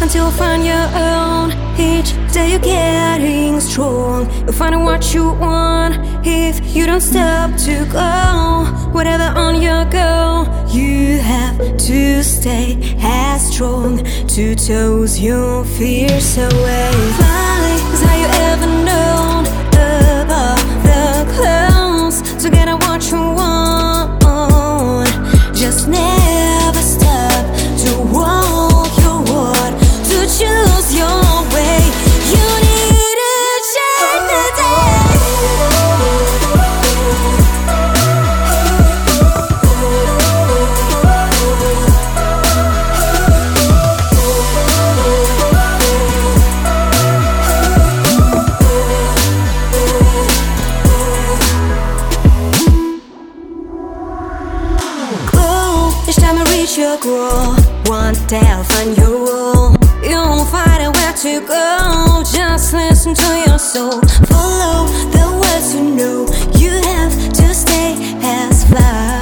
until you find your own. Each day you're getting strong. You'll find what you want if you don't stop to go. Whatever on your go, you have to stay as strong. To toes your fears away. Fly is how you ever known. Above the clouds, to get what you want. Just never stop to walk your walk, to choose your way. You need to change the day. Each time you reach your goal, one day I'll find your role. You won't find out where to go. Just listen to your soul. Follow the words you know. You have to stay as fly.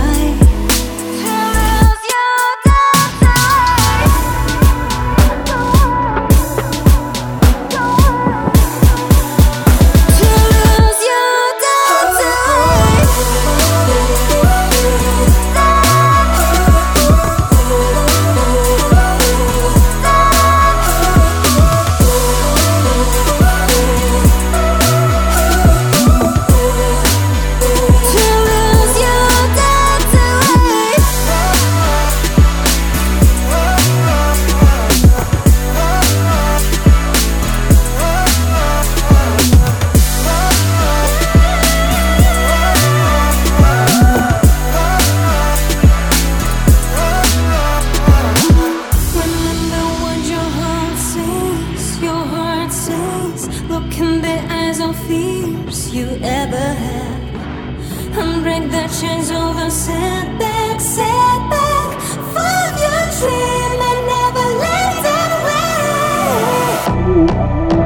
Look in the eyes of fears you ever had, and break the chains of a setback, setback. Find your dream and never let it away.